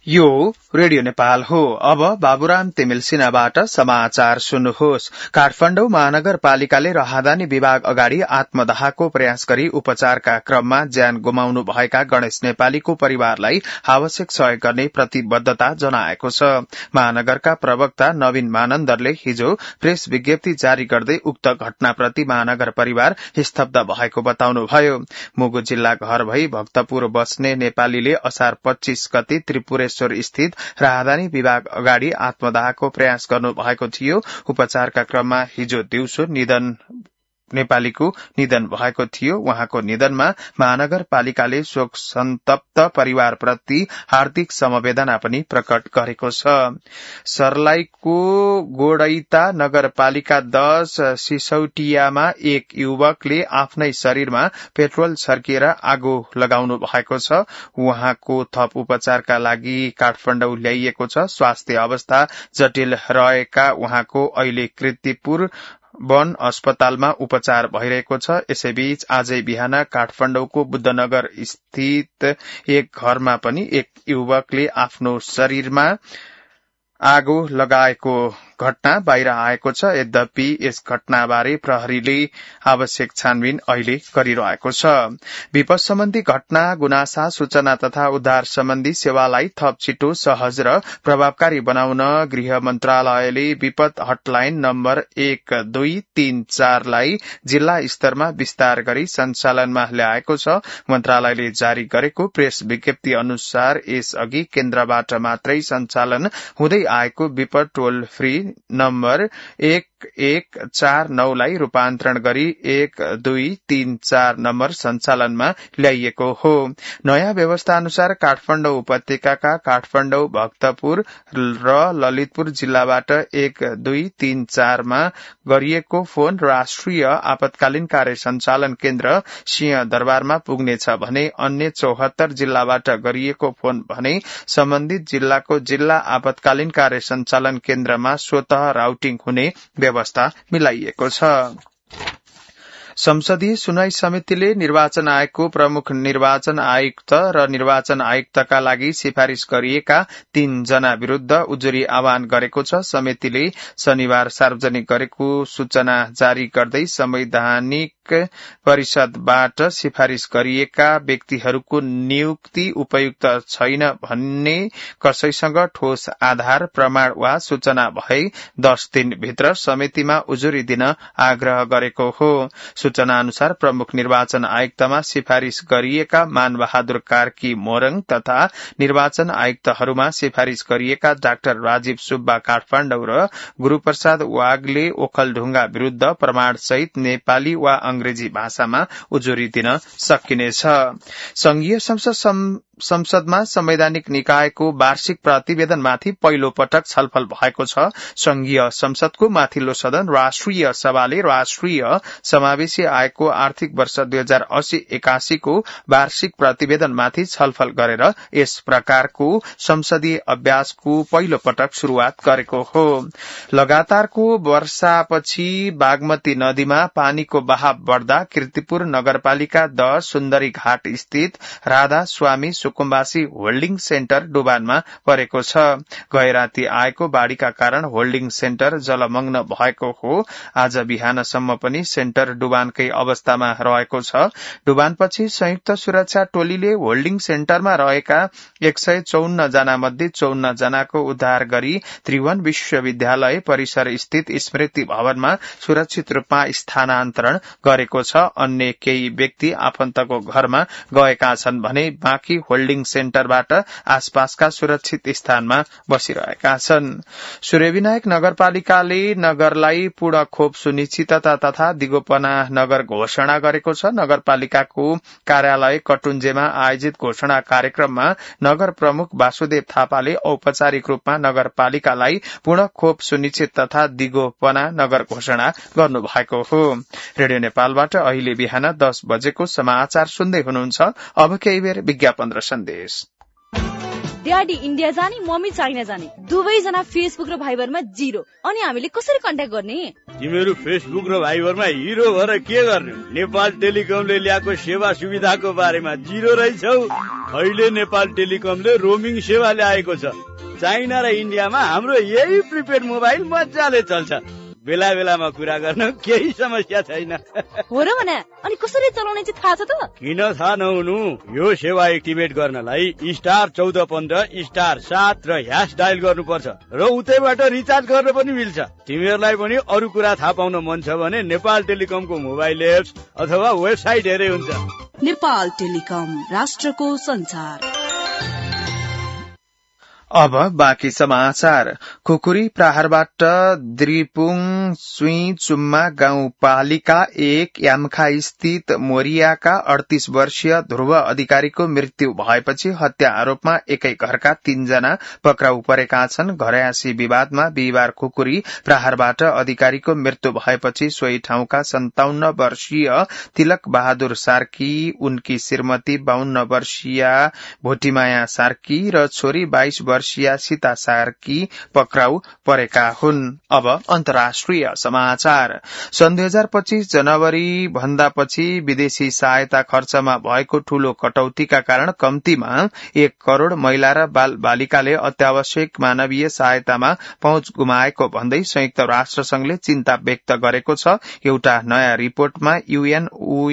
यो रेडियो नेपाल हो। अब बाबुराम तिमिल सिन्हाबाट समाचार सुन्नुहोस्। काठमाडौँ महानगरपालिकाले राहदानी विभाग अगाडि आत्मदाहको प्रयास गरी उपचारका क्रममा ज्यान गुमाउनु भएका गणेश नेपालीको परिवारलाई आवश्यक सहयोग गर्ने प्रतिबद्धता जनाएको छ। महानगरका प्रवक्ता नवीन मानन्दरले हिजो प्रेस विज्ञप्ति जारी गर्दै उक्त घटनाप्रति महानगर परिवार स्तब्ध भएको बताउनुभयो। मुगु जिल्ला घर भई भक्तपुर बस्ने नेपालीले असार 25 गते त्रिपुरेश्वर स्थित राहदानी विभाग अगाडि आत्मदाहको प्रयास गर्नु भएको थियो। उपचारका क्रममा हिजो दिउँसो नेपालीको निधन भएको थियो। उहाँको निधनमा महानगरपालिकाले शोक सन्तप्त परिवारप्रति हार्दिक समवेदना पनि प्रकट गरेको छ। सर्लाहीको गोडैता नगरपालिका 10 सिसौटियामा एक युवकले आफ्नै शरीरमा पेट्रोल छर्किएर आगो लगाउनु भएको छ। उहाँको थप उपचारका लागि काठमाडौँ ल्याइएको छ। स्वास्थ्य अवस्था जटिल रहेका उहाँको अहिले कीर्तिपुर वन अस्पतालमा उपचार भइरहेको छ। यसैबीच आजै बिहान काठमाडौँको बुद्धनगर स्थित एक घरमा पनि एक युवकले आफ्नो शरीरमा आगो लगाएको घटना बाहिर आएको छ। यद्यपि यस घटनाबारे प्रहरीले आवश्यक छानबिन अहिले गरिरहेको छ। विपद सम्बन्धी घटना, गुनासा, सूचना तथा उद्धार सम्बन्धी सेवालाई थप छिटो, सहज र प्रभावकारी बनाउन गृह मन्त्रालयले विपद हटलाइन नम्बर 1234 लाई जिल्ला स्तरमा विस्तार गरी सञ्चालनमा ल्याएको छ। मन्त्रालयले जारी गरेको प्रेस विज्ञप्ति अनुसार यसअघि केन्द्रबाट मात्रै सञ्चालन हुँदै आएको विपद टोल फ्री नम्बर 1149 लाई रूपान्तरण गरी 1234 नम्बर सञ्चालनमा ल्याइएको हो। नयाँ व्यवस्था अनुसार काठमाडौँ उपत्यकाका काठमाडौँ, भक्तपुर र ललितपुर जिल्लाबाट 1234 मा गरिएको फोन राष्ट्रिय आपतकालीन कार्य सञ्चालन केन्द्र सिंहदरबारमा पुग्नेछ भने अन्य 74 जिल्लाबाट गरिएको फोन भने सम्बन्धित जिल्लाको जिल्ला आपतकालीन कार्य सञ्चालन केन्द्रमा स्वतः राउटिङ हुने व्यवस्था मिलाइएको छ। संसदीय सुनवाई समितिले निर्वाचन आयोगको प्रमुख निर्वाचन आयुक्त र निर्वाचन आयुक्तका लागि सिफारिश गरिएका 3 जना विरूद्ध उजुरी आह्वान गरेको छ। समितिले शनिबार सार्वजनिक गरेको सूचना जारी गर्दै संवैधानिक परिषदबाट सिफारिश गरिएका व्यक्तिहरूको नियुक्ति उपयुक्त छैन भन्ने कसैसँग ठोस आधार, प्रमाण वा सूचना भए 10 दिनभित्र समितिमा उजुरी दिन आग्रह गरेको हो। सूचना अनुसार प्रमुख निर्वाचन आयुक्तमा सिफारिश गरिएका मानबहादुर कार्की मोरङ तथा निर्वाचन आयुक्तहरूमा सिफारिश गरिएका डाक्टर राजीव सुब्बा काठमाडौँ र गुरूप्रसाद वाग्ले ओखलढुङ्गा विरूद्ध प्रमाणसहित नेपाली वा अंग्रेजी भाषामा उजुरी दिन सकिनेछ। संघीय संसदमा संवैधानिक निकायको वार्षिक प्रतिवेदनमाथि पहिलो पटक छलफल भएको छ। संघीय संसदको माथिल्लो सदन राष्ट्रिय सभाले राष्ट्रिय समावेशी आयोगको आर्थिक वर्ष 2080-81 को वार्षिक प्रतिवेदनमाथि छलफल गरेर यस प्रकारको संसदीय अभ्यासको पहिलो पटक शुरूआत गरेको हो। लगातारको वर्षापछि बागमती नदीमा पानीको बहाव बढ्दा कीर्तिपुर नगरपालिका 10 सुन्दरी घाट स्थित राधा स्वामी सुकुम्बासी होल्डिङ सेन्टर डुबानमा परेको छ। गैराती आएको बाढ़ीका कारण होल्डिङ सेन्टर जलमग्न भएको हो। आज बिहानसम्म पनि सेन्टर डुबानकै अवस्थामा रहेको छ। डुबानपछि संयुक्त सुरक्षा टोलीले होल्डिङ सेन्टरमा रहेका 154 जना मध्ये 54 जनाको उद्धार गरी त्रिभुवन विश्वविद्यालय परिसर स्थित स्मृति भवनमा सुरक्षित रूपमा स्थानान्तरण गरेको छ। अन्य केही व्यक्ति आफन्तको घरमा गएका छन् भने बाँकी होल्डिङ सेन्टरबाट आसपासका सुरक्षित स्थानमा बसिरहेका छन्। सूर्यविनायक नगरपालिकाले नगरलाई पूर्ण खोप सुनिश्चितता तथा दिगोपना नगर घोषणा गरेको छ। नगरपालिकाको कार्यालय कटुञ्जेमा आयोजित घोषणा कार्यक्रममा नगर प्रमुख वासुदेव थापाले औपचारिक रूपमा नगरपालिकालाई पूर्ण खोप सुनिश्चित तथा दिगोपना नगर घोषणा गर्नुभएको हो। रेडियो नेपालबाट अहिले बिहान 10 बजेको समाचार सुन्दै हुनुहुन्छ। अब केही बेर विज्ञापन र सन्देश। ड्याडी इन्डिया जाने मम्मी चाइना जाने दुवैजना फेसबुक र भाइबरमा 0 अनि हामीले कसरी कन्ट्याक्ट गर्ने तिमीहरू फेसबुक र भाइबरमा हिरो भएर के गर्ने नेपाल टेलिकमले ल्याएको सेवा सुविधाको बारेमा 0 रहेछौ अहिले नेपाल टेलिकमले रोमिङ सेवा ल्याएको छ चाइना र इन्डियामा हाम्रो यही प्रिपेड मोबाइल मजाले चल्छ बेला बेलामा कुरा गर्न केही समस्या छैन हो र भने अनि कसरी चलाउने चाहिँ थाहा छ त किन थाहा नहुनु यो सेवा एक्टिभेट गर्नलाई *1415*7 र # डायल गर्नुपर्छ र उतैबाट रिचार्ज गर्न पनि मिल्छ तिमीहरूलाई पनि अरू कुरा थाहा पाउन मन छ भने नेपाल टेलिकमको मोबाइल एप्स अथवा वेबसाइट हेरे हुन्छ नेपाल टेलिकम राष्ट्रको संचार अब बाँकी समाचार खुकुरी प्रहारबाट द्रिपुङ सुइचुम्मा गाउँपालिका 1 यामखा स्थित मोरियाका 38 वर्षीय ध्रुव अधिकारीको मृत्यु भएपछि हत्या आरोपमा एकै घरका 3 जना पक्राउ परेका छन् घरयासी विवादमा बिहिबार खुकुरी प्रहारबाट अधिकारीको मृत्यु भएपछि सोही ठाउँका 57 वर्षीय तिलक बहादुर सार्की उनकी श्रीमती 52 वर्षीय भोटिमाया सार्की र छोरी 22 वर्षीय सीता सार्की पक्राउ परेका हुन् अब अन्तर्राष्ट्रिय समाचार सन् 2025 जनवरी भन्दा पछि विदेशी सहायता खर्चमा भएको ठूलो कटौतीका कारण कम्तीमा 1 करोड़ महिला र बाल बालिकाले अत्यावश्यक मानवीय सहायतामा पहुँच गुमाएको भन्दै संयुक्त राष्ट्र संघले चिन्ता व्यक्त गरेको छ एउटा नयाँ रिपोर्टमा UN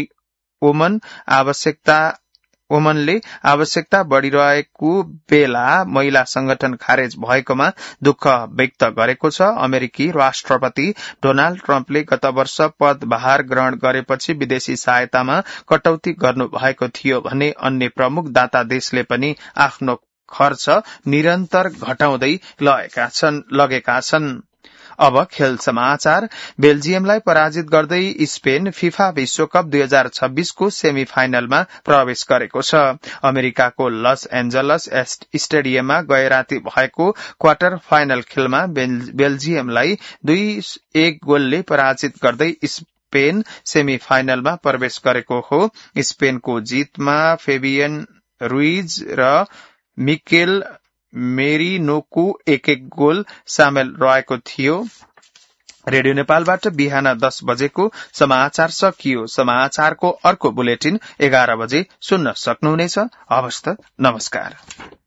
ओमनले आवश्यकता बढ़िरहेको बेला महिला संगठन खारेज भएकोमा दुःख व्यक्त गरेको छ अमेरिकी राष्ट्रपति डोनाल्ड ट्रम्पले गत वर्ष पदभार ग्रहण गरेपछि विदेशी सहायतामा कटौती गर्नु भएको थियो भने अन्य प्रमुख दाता देशले पनि आफ्नो खर्च निरन्तर घटाउँदै लगेका छन् अब खेल समाचार बेल्जियमलाई पराजित गर्दै स्पेन फिफा विश्वकप 2026 को सेमी फाइनलमा प्रवेश गरेको छ अमेरिकाको लस एन्जलस स्टेडियममा गए राति भएको क्वार्टर फाइनल खेलमा बेल्जियमलाई 2-1 गोलले पराजित गर्दै स्पेन सेमी फाइनलमा प्रवेश गरेको हो स्पेनको जितमा फेबियन रुइज र मिकेल मेरिनोको 1-1 गोल सामेल रहेको थियो रेडियो नेपालबाट बिहान 10 बजेको समाचार सकियो समाचारको अर्को बुलेटिन 11 बजे सुन्न सक्नुहुनेछ हवस् त नमस्कार